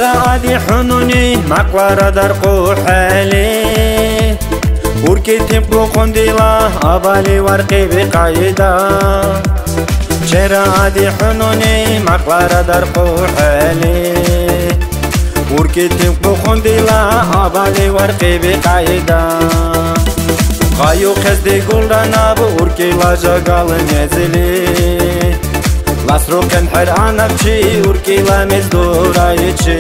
چرا عادي حنوني مقوارا در قوحالي وركي تنبو قنديلا أبالي ورقي بقايدا چرا عادي حنوني مقوارا در قوحالي وركي تنبو قنديلا أبالي ورقي بقايدا قايو خزدي قلنا بوركي لاجا قال نزلي لاسروكن حرانك چي وركي لامز دوراي چي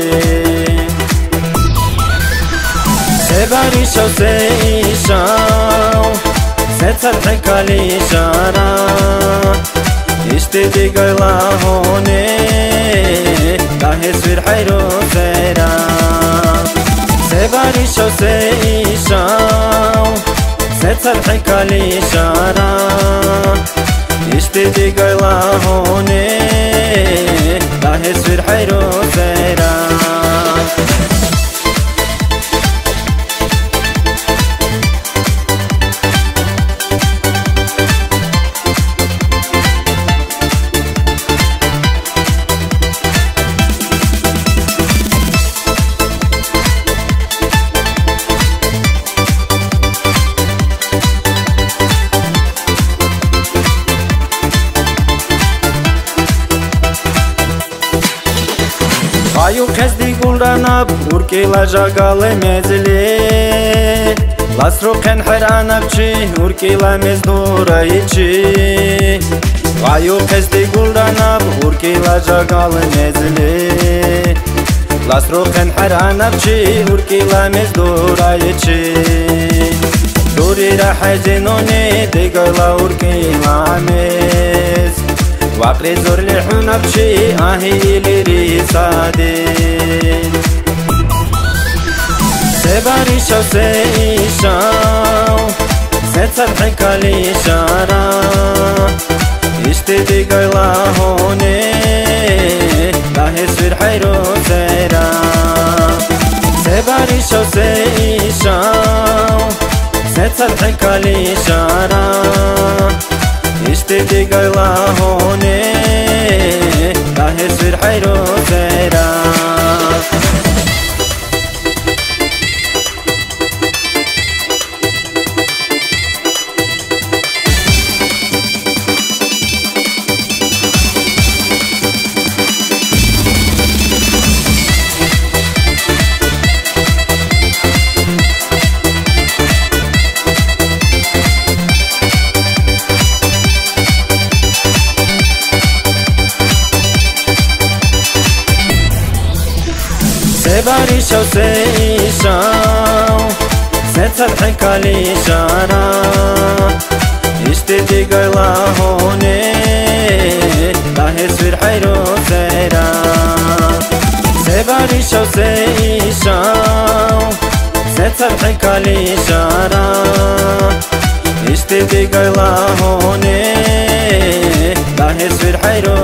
سباري شو سيشاو ستر حكالي شارا اشتدي قيلا هوني داهي سوير حيرو سيرا سباري شو سيشاو ستر حكالي شارا اشتدي قيلا هوني داهي سوير حيرو سيرا Аю kezdi gulranab urki laja gale mezli Lasroken haranabchi urki la mezduraichi Аю kezdi gulranab urki laja gale mezli Lasroken haranabchi urki la mezduraichi Duri rahazinoni digala urki la mez وقري زور لحونا بشي آهي ليري صادين سباري شو سيشاو ستر حكالي شارا اشتدي قيلا هوني داهي سوير حيرو سيرا سباري شو سيشاو ستر حكالي شارا اشتدي قيلا هوني داهي سوير حيرو سيرا سباري شو سيشاو ستر حكالي شارا اشتدي قيلا هوني داهي سوير حيرو سيرا سباري شو سيشاو ستر حكالي شارا اشتدي قيلا هوني داهي سوير حيرو